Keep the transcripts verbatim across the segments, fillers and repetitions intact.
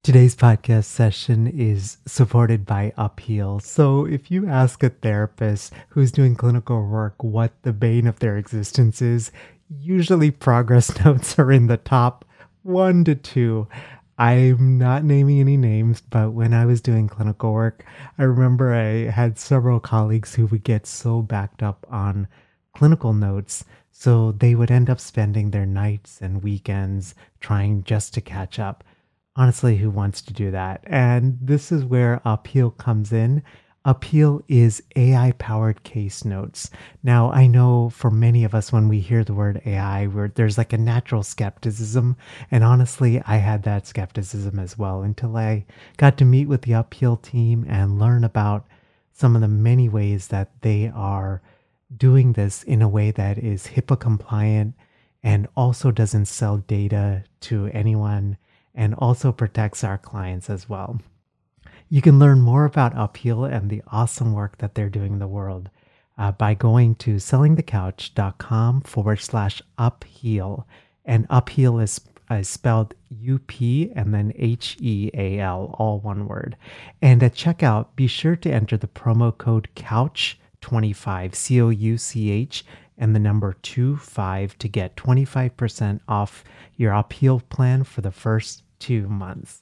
Today's podcast session is supported by Upheal. So if you ask a therapist who's doing clinical work what the bane of their existence is, usually progress notes are in the top one to two. I'm not naming any names, but when I was doing clinical work, I remember I had several colleagues who would get so backed up on clinical notes, so they would end up spending their nights and weekends trying just to catch up. Honestly, who wants to do that? And this is where Upheal comes in. Upheal is A I-powered case notes. Now, I know for many of us, when we hear the word A I, we're, there's like a natural skepticism. And honestly, I had that skepticism as well until I got to meet with the Upheal team and learn about some of the many ways that they are doing this in a way that is HIPAA compliant and also doesn't sell data to anyone, and also protects our clients as well. You can learn more about Upheal and the awesome work that they're doing in the world uh, by going to sellingthecouch.com forward slash upheal. And Upheal is, is spelled U P and then H E A L, all one word. And at checkout, be sure to enter the promo code couch twenty-five, C O U C H, and the number two five to get twenty-five percent off your Upheal plan for the first two months.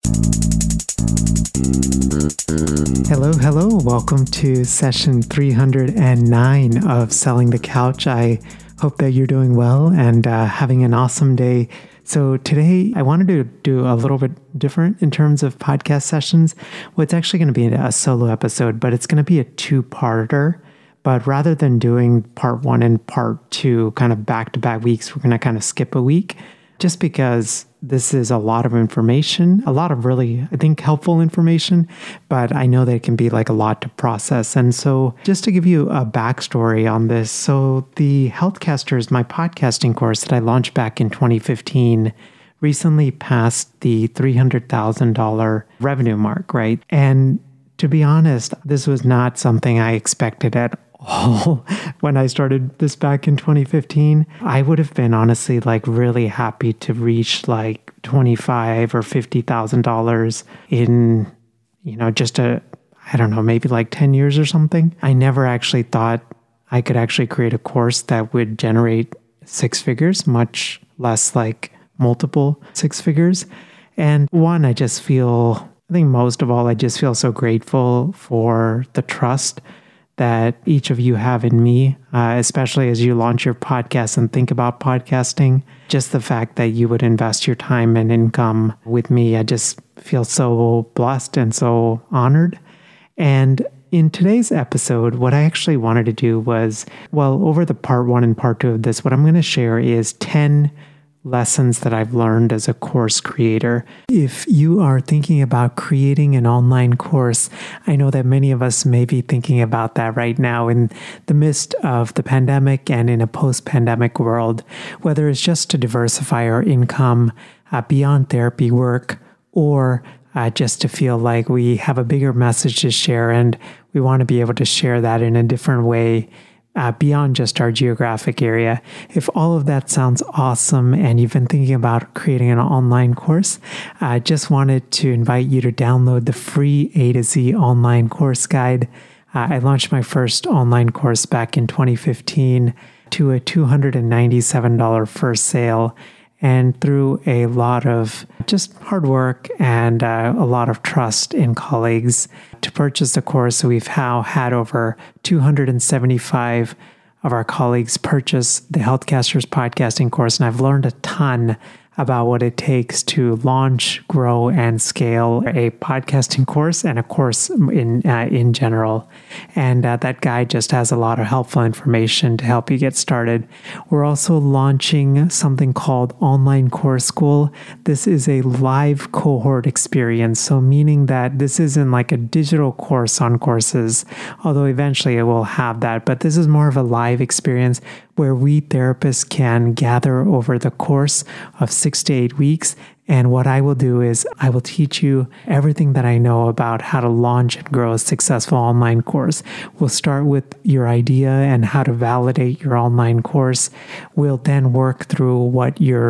Hello, hello. Welcome to session three hundred nine of Selling the Couch. I hope that you're doing well and uh, having an awesome day. So today I wanted to do a little bit different in terms of podcast sessions. Well, it's actually going to be a solo episode, but it's going to be a two-parter. But rather than doing part one and part two kind of back-to-back weeks, we're going to kind of skip a week just because this is a lot of information, a lot of really, I think, helpful information, but I know that it can be like a lot to process. And so just to give you a backstory on this, so the Healthcasters, my podcasting course that I launched back in twenty fifteen, recently passed the three hundred thousand dollars revenue mark, right? And to be honest, this was not something I expected at all when I started this back in twenty fifteen. I would have been honestly like really happy to reach like twenty-five or fifty thousand dollars in, you know, just a, I don't know, maybe like ten years or something. I never actually thought I could actually create a course that would generate six figures, much less like multiple six figures. And one, I just feel, I think most of all, I just feel so grateful for the trust that each of you have in me, uh, especially as you launch your podcast and think about podcasting. Just the fact that you would invest your time and income with me, I just feel so blessed and so honored. And in today's episode, what I actually wanted to do was, well, over the part one and part two of this, what I'm going to share is ten lessons that I've learned as a course creator. If you are thinking about creating an online course, I know that many of us may be thinking about that right now in the midst of the pandemic and in a post-pandemic world, whether it's just to diversify our income uh, beyond therapy work, or uh, just to feel like we have a bigger message to share and we want to be able to share that in a different way Uh, beyond just our geographic area. If all of that sounds awesome and you've been thinking about creating an online course, I just wanted to invite you to download the free A to Z online course guide. Uh, I launched my first online course back in twenty fifteen to a two hundred ninety-seven dollars first sale. And through a lot of just hard work and uh, a lot of trust in colleagues to purchase the course, so we've now had over two hundred seventy-five of our colleagues purchase the Healthcasters podcasting course. And I've learned a ton about what it takes to launch, grow, and scale a podcasting course and a course in uh, in general. And uh, that guide just has a lot of helpful information to help you get started. We're also launching something called Online Course School. This is a live cohort experience, so meaning that this isn't like a digital course on courses, although eventually it will have that, but this is more of a live experience where we therapists can gather over the course of six to eight weeks. And what I will do is I will teach you everything that I know about how to launch and grow a successful online course. We'll start with your idea and how to validate your online course. We'll then work through what your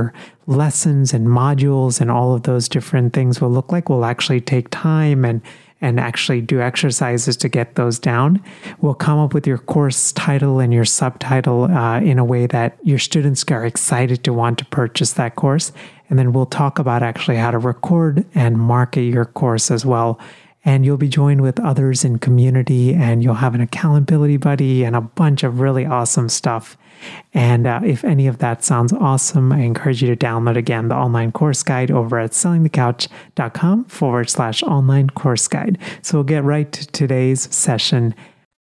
lessons and modules and all of those different things will look like will actually take time and and actually do exercises to get those down. We'll come up with your course title and your subtitle uh, in a way that your students are excited to want to purchase that course. And then we'll talk about actually how to record and market your course as well. And you'll be joined with others in community, and you'll have an accountability buddy and a bunch of really awesome stuff. And uh, if any of that sounds awesome, I encourage you to download again the online course guide over at sellingthecouch.com forward slash online course guide. So we'll get right to today's session.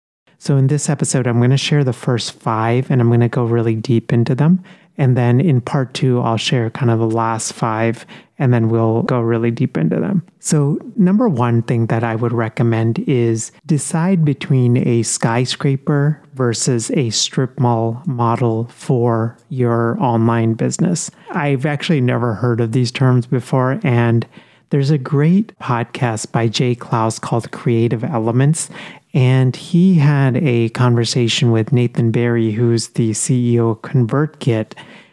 So in this episode, I'm going to share the first five, and I'm going to go really deep into them. And then in part two, I'll share kind of the last five, and then we'll go really deep into them. So number one thing that I would recommend is decide between a skyscraper versus a strip mall model for your online business. I've actually never heard of these terms before, and there's a great podcast by Jay Clouse called Creative Elements, and he had a conversation with Nathan Barry, who's the C E O of ConvertKit.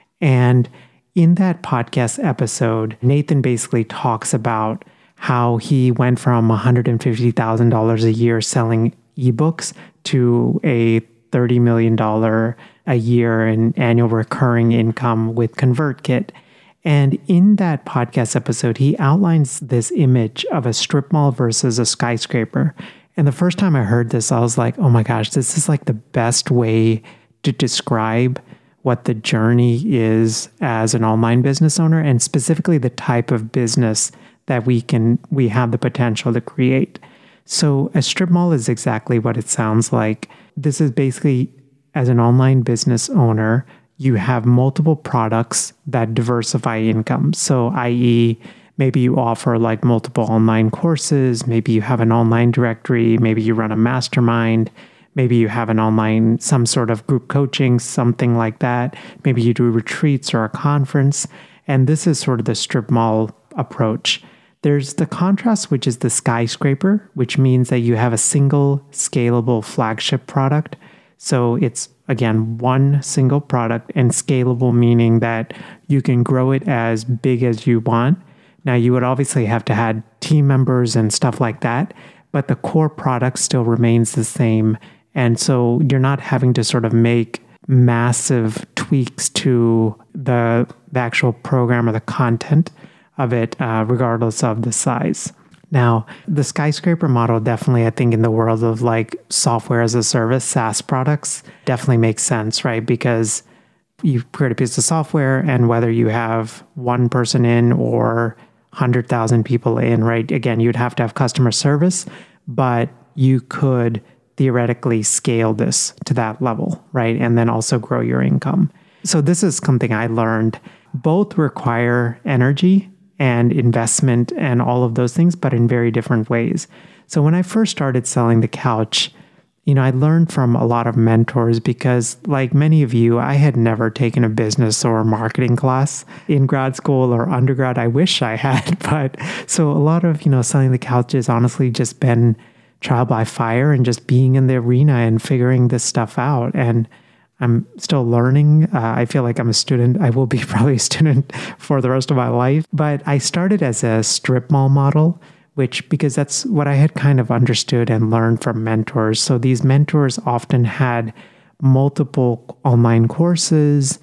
And in that podcast episode, Nathan basically talks about how he went from one hundred fifty thousand dollars a year selling ebooks to a thirty million dollars a year in annual recurring income with ConvertKit. And in that podcast episode, he outlines this image of a strip mall versus a skyscraper. And the first time I heard this, I was like, oh my gosh, this is like the best way to describe what the journey is as an online business owner, and specifically the type of business that we can we have the potential to create. So a strip mall is exactly what it sounds like. This is basically, as an online business owner, you have multiple products that diversify income. So that is, maybe you offer like multiple online courses, maybe you have an online directory, maybe you run a mastermind, maybe you have an online, some sort of group coaching, something like that. Maybe you do retreats or a conference. And this is sort of the strip mall approach. There's the contrast, which is the skyscraper, which means that you have a single scalable flagship product. So it's, again, one single product, and scalable meaning that you can grow it as big as you want. Now, you would obviously have to have team members and stuff like that, but the core product still remains the same. And so you're not having to sort of make massive tweaks to the, the actual program or the content of it, uh, regardless of the size. Now, the skyscraper model definitely, I think, in the world of like software as a service, SaaS products, definitely makes sense, right? Because you create a piece of software, and whether you have one person in or one hundred thousand people in, right? Again, you'd have to have customer service, but you could theoretically scale this to that level, right? And then also grow your income. So this is something I learned. Both require energy and investment and all of those things, but in very different ways. So when I first started selling the couch, you know, I learned from a lot of mentors because, like many of you, I had never taken a business or a marketing class in grad school or undergrad. I wish I had, but so a lot of, you know, selling the couch has honestly just been trial by fire and just being in the arena and figuring this stuff out. And I'm still learning. Uh, I feel like I'm a student. I will be probably a student for the rest of my life. But I started as a strip mall model, which, because that's what I had kind of understood and learned from mentors. So these mentors often had multiple online courses,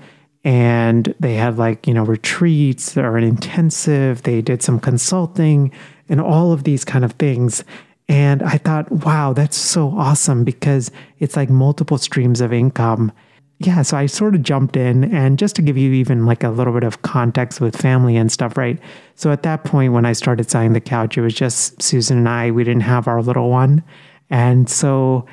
and they had like, you know, retreats or an intensive, they did some consulting and all of these kind of things. And I thought, wow, that's so awesome because it's like multiple streams of income. Yeah, so I sort of jumped in, and just to give you even like a little bit of context with family and stuff, right? So at that point, when I started selling the couch, it was just Susan and I. We didn't have our little one. And so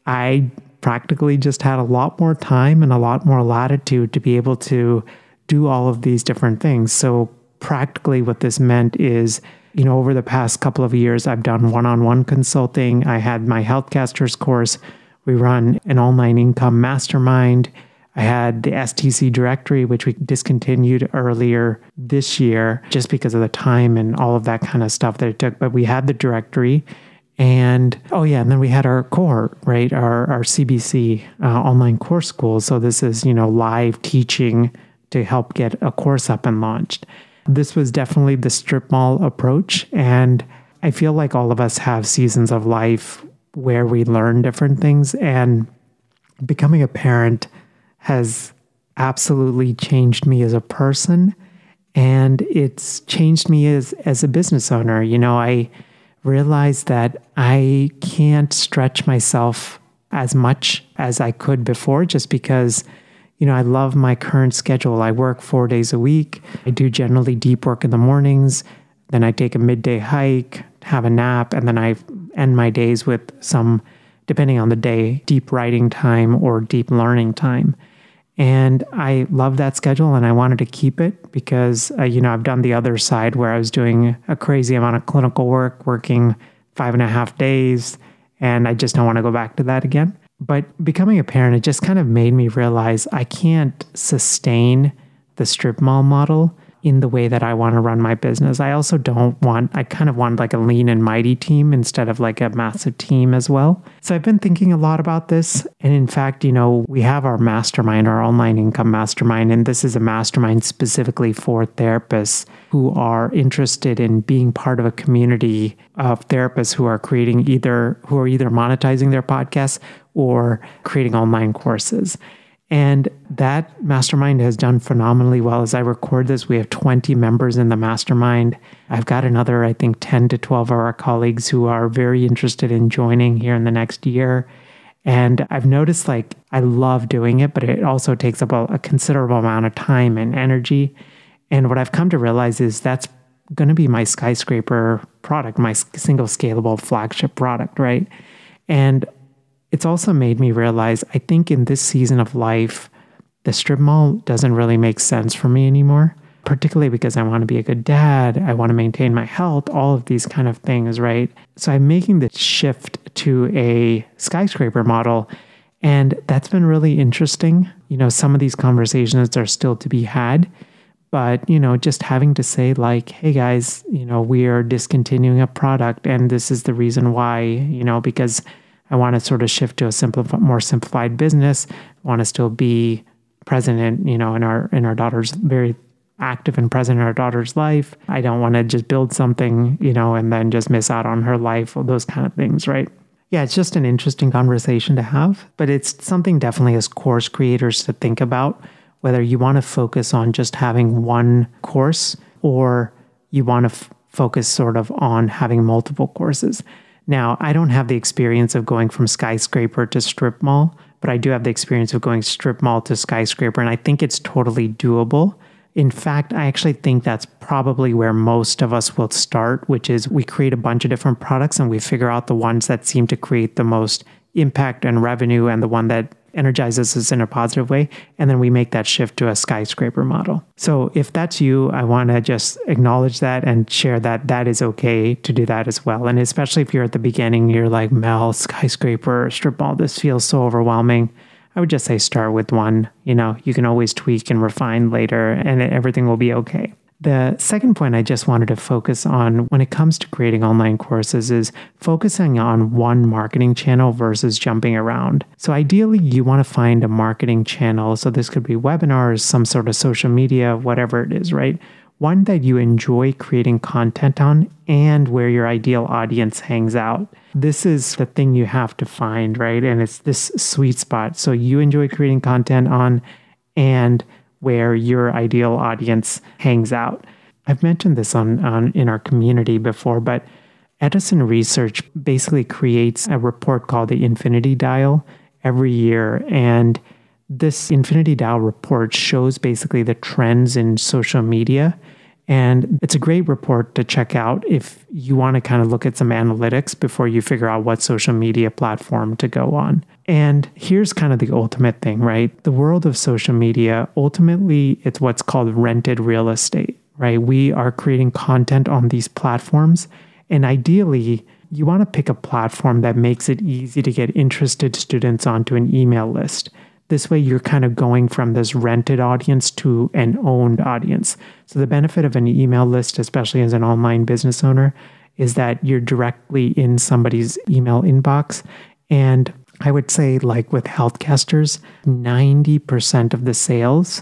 I practically just had a lot more time and a lot more latitude to be able to do all of these different things. So practically what this meant is, you know, over the past couple of years, I've done one-on-one consulting. I had my Healthcasters course. We run an online income mastermind. I had the S T C directory, which we discontinued earlier this year just because of the time and all of that kind of stuff that it took. But we had the directory. And, oh yeah, and then we had our cohort, right? Our, our C B C uh, online course school. So this is, you know, live teaching to help get a course up and launched. This was definitely the strip mall approach. And I feel like all of us have seasons of life where we learn different things. And becoming a parent has absolutely changed me as a person. And it's changed me as, as a business owner. You know, I realized that I can't stretch myself as much as I could before just because, you know, I love my current schedule. I work four days a week. I do generally deep work in the mornings. Then I take a midday hike, have a nap, and then I end my days with some, depending on the day, deep writing time or deep learning time. And I love that schedule and I wanted to keep it because, uh, you know, I've done the other side where I was doing a crazy amount of clinical work, working five and a half days, and I just don't want to go back to that again. But becoming a parent, it just kind of made me realize I can't sustain the strip mall model in the way that I want to run my business. I also don't want, I kind of want like a lean and mighty team instead of like a massive team as well. So I've been thinking a lot about this. And in fact, you know, we have our mastermind, our online income mastermind, and this is a mastermind specifically for therapists who are interested in being part of a community of therapists who are creating either, who are either monetizing their podcasts or creating online courses. And that mastermind has done phenomenally well. As I record this, we have twenty members in the mastermind. I've got another, I think, ten to twelve of our colleagues who are very interested in joining here in the next year. And I've noticed like I love doing it, but it also takes up a, a considerable amount of time and energy. And what I've come to realize is that's going to be my skyscraper product, my single scalable flagship product, right? And it's also made me realize, I think in this season of life, the strip mall doesn't really make sense for me anymore, particularly because I want to be a good dad. I want to maintain my health, all of these kind of things, right? So I'm making the shift to a skyscraper model. And that's been really interesting. You know, some of these conversations are still to be had. But, you know, just having to say like, hey guys, you know, we are discontinuing a product and this is the reason why, you know, because I want to sort of shift to a simple, more simplified business. I want to still be present in, you know, in our in our daughter's very active and present in our daughter's life. I don't want to just build something, you know, and then just miss out on her life or those kind of things, right? Yeah, it's just an interesting conversation to have, but it's something definitely as course creators to think about, whether you want to focus on just having one course or you want to f- focus sort of on having multiple courses. Now, I don't have the experience of going from skyscraper to strip mall, but I do have the experience of going strip mall to skyscraper, and I think it's totally doable. In fact, I actually think that's probably where most of us will start, which is we create a bunch of different products and we figure out the ones that seem to create the most impact and revenue and the one that energizes us in a positive way. And then we make that shift to a skyscraper model. So if that's you, I want to just acknowledge that and share that that is okay to do that as well. And especially if you're at the beginning, you're like, Mel, skyscraper, strip mall, this feels so overwhelming. I would just say start with one. You know, you can always tweak and refine later and everything will be okay. The second point I just wanted to focus on when it comes to creating online courses is focusing on one marketing channel versus jumping around. So ideally, you want to find a marketing channel. So this could be webinars, some sort of social media, whatever it is, right? One that you enjoy creating content on and where your ideal audience hangs out. This is the thing you have to find, right? And it's this sweet spot. So you enjoy creating content on and where your ideal audience hangs out. I've mentioned this on, on in our community before, but Edison Research basically creates a report called the Infinity Dial every year. And this Infinity Dial report shows basically the trends in social media. And it's a great report to check out if you want to kind of look at some analytics before you figure out what social media platform to go on. And here's kind of the ultimate thing, right? The world of social media, ultimately, it's what's called rented real estate, right? We are creating content on these platforms. And ideally, you want to pick a platform that makes it easy to get interested students onto an email list. This way, you're kind of going from this rented audience to an owned audience. So the benefit of an email list, especially as an online business owner, is that you're directly in somebody's email inbox. And I would say, like with Healthcasters, ninety percent of the sales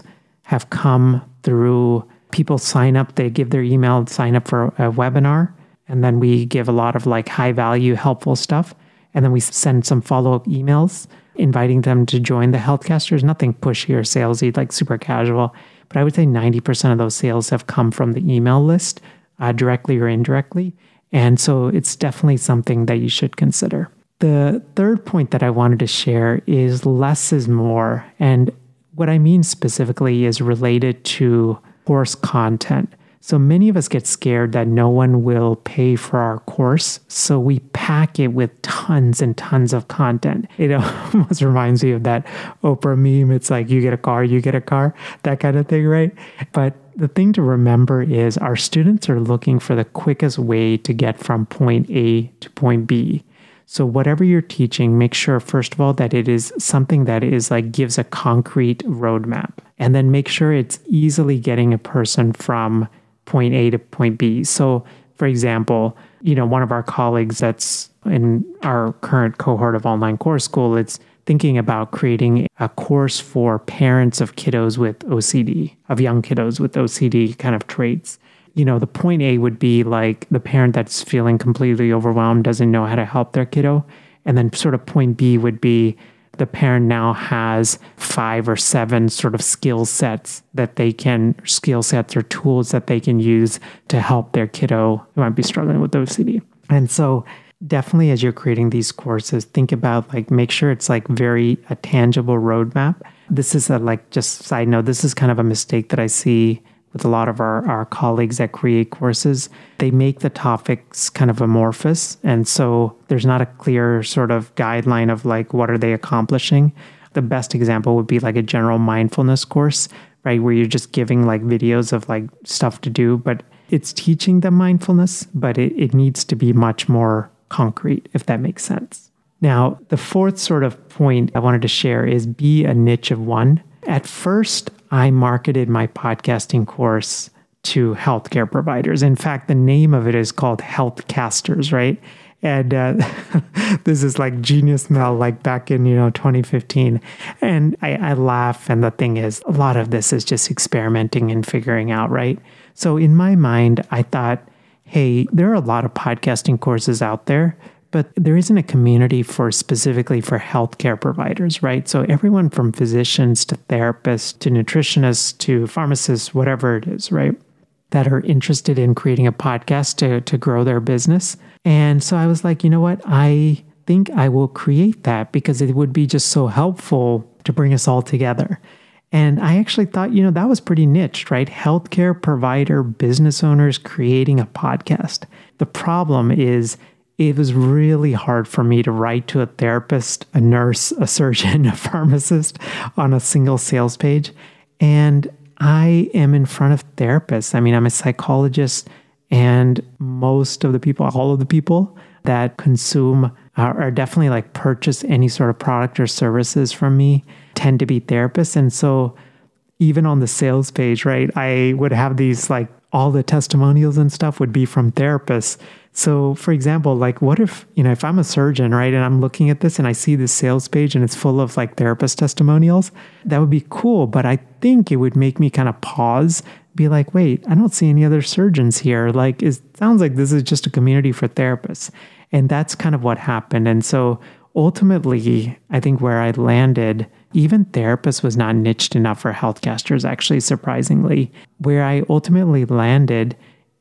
have come through people sign up, they give their email, sign up for a webinar, and then we give a lot of like high value, helpful stuff. And then we send some follow-up emails inviting them to join the Healthcasters. Nothing pushy or salesy, like super casual. But I would say ninety percent of those sales have come from the email list, uh, directly or indirectly. And so it's definitely something that you should consider. The third point that I wanted to share is less is more. And what I mean specifically is related to course content. So many of us get scared that no one will pay for our course. So we pack it with tons and tons of content. It almost reminds me of that Oprah meme. It's like, you get a car, you get a car, that kind of thing, right? But the thing to remember is our students are looking for the quickest way to get from point A to point B. So whatever you're teaching, make sure, first of all, that it is something that is like gives a concrete roadmap. And then make sure it's easily getting a person from point A to point B. So for example, you know, one of our colleagues that's in our current cohort of online course school, it's thinking about creating a course for parents of kiddos with O C D, of young kiddos with O C D kind of traits. You know, the point A would be like the parent that's feeling completely overwhelmed, doesn't know how to help their kiddo. And then sort of point B would be the parent now has five or seven sort of skill sets that they can, skill sets or tools that they can use to help their kiddo who might be struggling with O C D. And so definitely as you're creating these courses, think about like, make sure it's like very a tangible roadmap. This is a like, just side note, this is kind of a mistake that I see with a lot of our, our colleagues that create courses. They make the topics kind of amorphous. And so there's not a clear sort of guideline of like, what are they accomplishing? The best example would be like a general mindfulness course, right? Where you're just giving like videos of like stuff to do, but it's teaching them mindfulness, but it, it needs to be much more concrete, if that makes sense. Now, the fourth sort of point I wanted to share is be a niche of one. At first, I marketed my podcasting course to healthcare providers. In fact, the name of it is called Healthcasters, right? And uh, this is like genius Mel, like back in, you know, twenty fifteen. And I, I laugh. And the thing is, a lot of this is just experimenting and figuring out, right? So in my mind, I thought, hey, there are a lot of podcasting courses out there, but there isn't a community for specifically for healthcare providers, right? So everyone from physicians to therapists to nutritionists to pharmacists, whatever it is, right? That are interested in creating a podcast to, to grow their business. And so I was like, you know what? I think I will create that because it would be just so helpful to bring us all together. And I actually thought, you know, that was pretty niche, right? Healthcare provider business owners creating a podcast. The problem is it was really hard for me to write to a therapist, a nurse, a surgeon, a pharmacist on a single sales page. And I am in front of therapists. I mean, I'm a psychologist, and most of the people, all of the people that consume are, are definitely like purchase any sort of product or services from me tend to be therapists. And so even on the sales page, right, I would have these like all the testimonials and stuff would be from therapists. So for example, like what if, you know, if I'm a surgeon, right, and I'm looking at this and I see this sales page and it's full of like therapist testimonials, that would be cool. But I think it would make me kind of pause, be like, wait, I don't see any other surgeons here. Like it sounds like this is just a community for therapists. And that's kind of what happened. And so ultimately, I think where I landed, even therapists was not niched enough for healthcasters, actually, surprisingly. Where I ultimately landed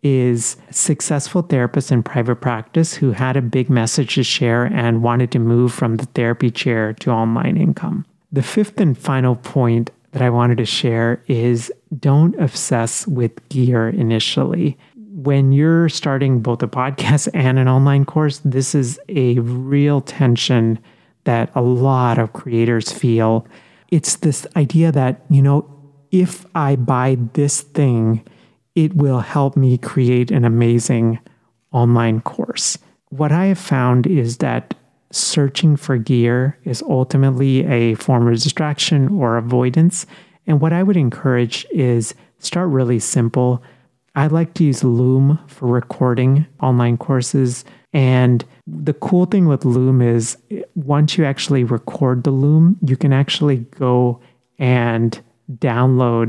is successful therapists in private practice who had a big message to share and wanted to move from the therapy chair to online income. The fifth and final point that I wanted to share is don't obsess with gear initially. When you're starting both a podcast and an online course, this is a real tension that a lot of creators feel. It's this idea that, you know, if I buy this thing, it will help me create an amazing online course. What I have found is that searching for gear is ultimately a form of distraction or avoidance. And what I would encourage is start really simple. I like to use Loom for recording online courses. And the cool thing with Loom is once you actually record the Loom, you can actually go and download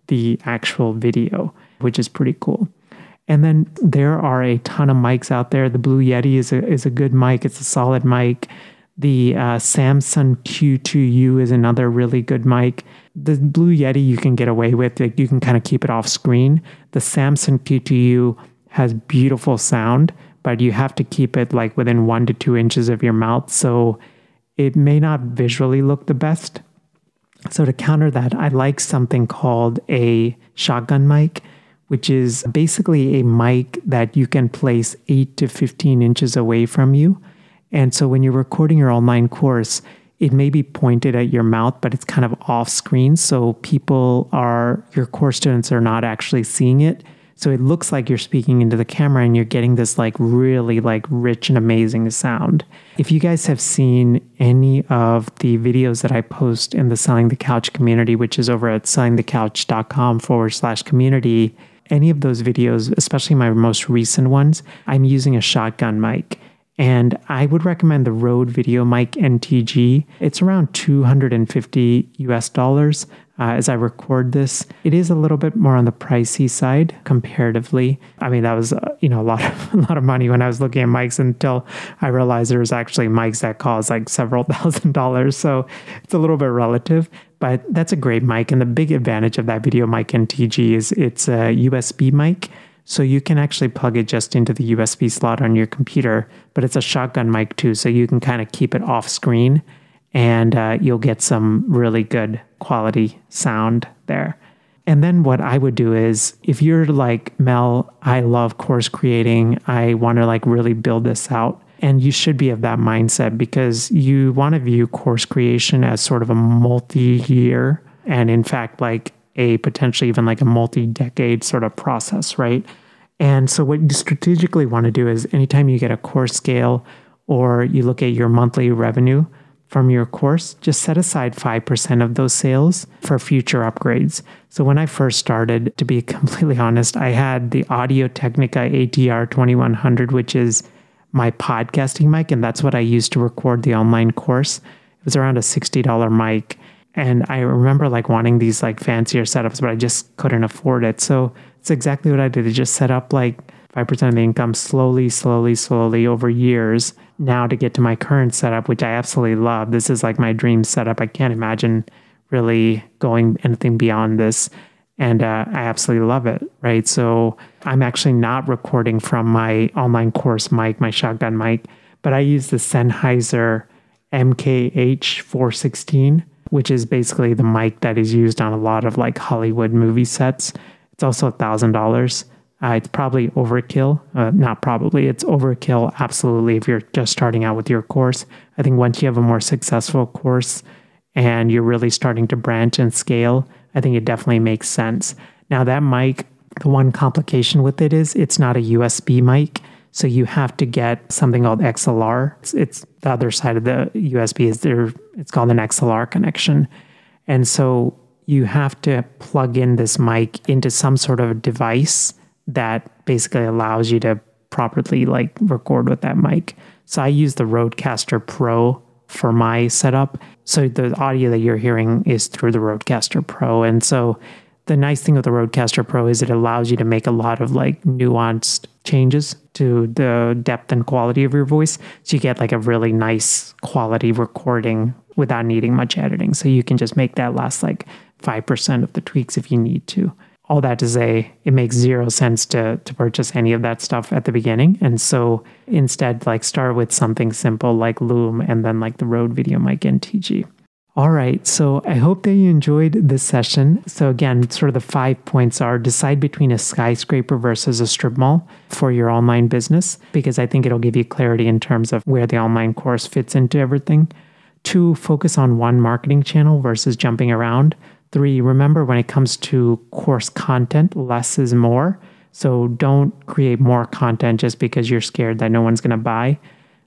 the actual video, which is pretty cool. And then there are a ton of mics out there. The Blue Yeti is a, is a good mic. It's a solid mic. The uh, Samson Q two U is another really good mic. The Blue Yeti you can get away with. Like, you can kind of keep it off screen. The Samson Q two U has beautiful sound, but you have to keep it like within one to two inches of your mouth. So it may not visually look the best. So to counter that, I like something called a shotgun mic, which is basically a mic that you can place eight to fifteen inches away from you. And so when you're recording your online course, it may be pointed at your mouth, but it's kind of off screen. So people are, your course students are not actually seeing it. So it looks like you're speaking into the camera and you're getting this like really like rich and amazing sound. If you guys have seen any of the videos that I post in the Selling the Couch community, which is over at sellingthecouch.com forward slash community, any of those videos, especially my most recent ones, I'm using a shotgun mic. And I would recommend the Rode VideoMic N T G. It's around two hundred fifty U S dollars uh, as I record this. It is a little bit more on the pricey side comparatively. I mean, that was uh, you know a lot of a lot of money when I was looking at mics until I realized there was actually mics that cost like several thousand dollars. So it's a little bit relative. But that's a great mic. And the big advantage of that VideoMic N T G is it's a U S B mic. So you can actually plug it just into the U S B slot on your computer, but it's a shotgun mic too. So you can kind of keep it off screen and uh, you'll get some really good quality sound there. And then what I would do is, if you're like, Mel, I love course creating, I want to like really build this out. And you should be of that mindset because you want to view course creation as sort of a multi-year and in fact, like a potentially even like a multi-decade sort of process, right? And so what you strategically want to do is anytime you get a course scale or you look at your monthly revenue from your course, just set aside five percent of those sales for future upgrades. So when I first started, to be completely honest, I had the Audio-Technica A T R twenty-one hundred, which is my podcasting mic, and that's what I used to record the online course. It was around a sixty dollars mic. And I remember like wanting these like fancier setups, but I just couldn't afford it. So it's exactly what I did. I just set up like five percent of the income slowly, slowly, slowly over years now to get to my current setup, which I absolutely love. This is like my dream setup. I can't imagine really going anything beyond this. And uh, I absolutely love it, right? So I'm actually not recording from my online course mic, my shotgun mic, but I use the Sennheiser M K H four sixteen, which is basically the mic that is used on a lot of like Hollywood movie sets. It's also a thousand dollars. It's probably overkill. Uh, not probably, it's overkill. Absolutely. If you're just starting out with your course, I think once you have a more successful course and you're really starting to branch and scale, I think it definitely makes sense. Now that mic, the one complication with it is it's not a U S B mic. So you have to get something called X L R. It's, it's the other side of the U S B is there. It's called an X L R connection. And so you have to plug in this mic into some sort of device that basically allows you to properly like record with that mic. So I use the Rodecaster Pro for my setup. So the audio that you're hearing is through the Rodecaster Pro. And so the nice thing with the Rodecaster Pro is it allows you to make a lot of like nuanced changes to the depth and quality of your voice. So you get like a really nice quality recording without needing much editing. So you can just make that last like five percent of the tweaks if you need to. All that to say, it makes zero sense to to purchase any of that stuff at the beginning. And so instead, like start with something simple like Loom and then like the Rode VideoMic N T G. All right, so I hope that you enjoyed this session. So again, sort of the five points are: decide between a skyscraper versus a strip mall for your online business, because I think it'll give you clarity in terms of where the online course fits into everything. Two, focus on one marketing channel versus jumping around. Three, remember when it comes to course content, less is more. So don't create more content just because you're scared that no one's going to buy.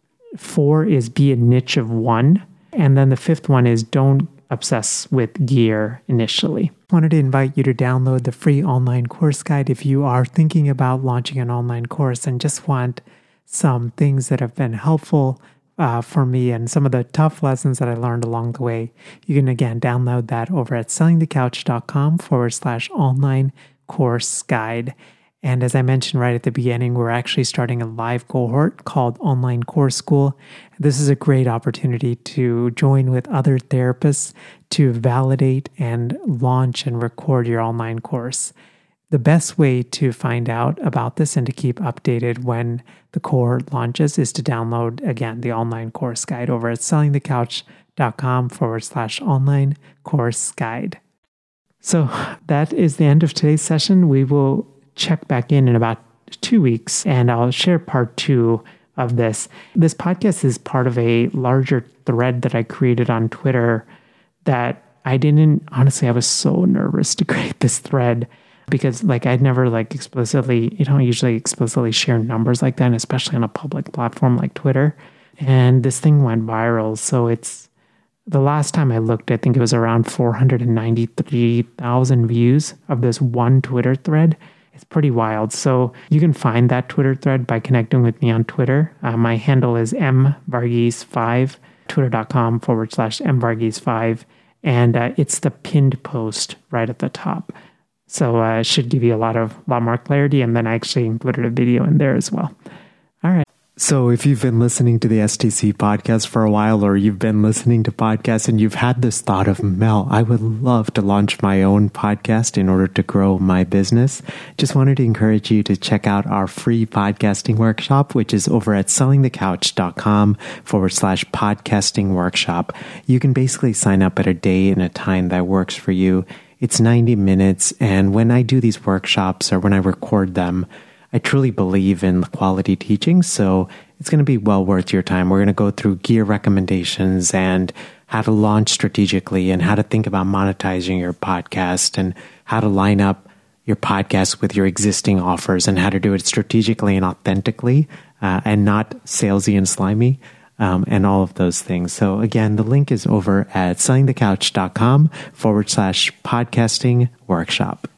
Four is be a niche of one. And then the fifth one is don't obsess with gear initially. I wanted to invite you to download the free online course guide if you are thinking about launching an online course and just want some things that have been helpful uh, for me and some of the tough lessons that I learned along the way. You can, again, download that over at sellingthecouch.com forward slash online course guide. And as I mentioned right at the beginning, we're actually starting a live cohort called Online Course School. This is a great opportunity to join with other therapists to validate and launch and record your online course. The best way to find out about this and to keep updated when the cohort launches is to download, again, the online course guide over at sellingthecouch.com forward slash online course guide. So that is the end of today's session. We will check back in in about two weeks and I'll share part two of this. This podcast is part of a larger thread that I created on Twitter that I didn't, honestly, I was so nervous to create this thread because like I'd never like explicitly, you don't usually explicitly share numbers like that, and especially on a public platform like Twitter. And this thing went viral. So it's, the last time I looked, I think it was around four hundred ninety-three thousand views of this one Twitter thread. It's pretty wild. So you can find that Twitter thread by connecting with me on Twitter. Uh, my handle is m varghese five, twitter.com forward slash mvarghese five. And uh, it's the pinned post right at the top. So uh, it should give you a lot of lot more clarity. And then I actually included a video in there as well. All right. So if you've been listening to the S T C podcast for a while, or you've been listening to podcasts and you've had this thought of, Mel, I would love to launch my own podcast in order to grow my business, just wanted to encourage you to check out our free podcasting workshop, which is over at sellingthecouch.com forward slash podcasting workshop. You can basically sign up at a day and a time that works for you. It's ninety minutes. And when I do these workshops or when I record them, I truly believe in quality teaching, so it's going to be well worth your time. We're going to go through gear recommendations and how to launch strategically and how to think about monetizing your podcast and how to line up your podcast with your existing offers and how to do it strategically and authentically uh, and not salesy and slimy um, and all of those things. So again, the link is over at sellingthecouch.com forward slash podcasting workshop.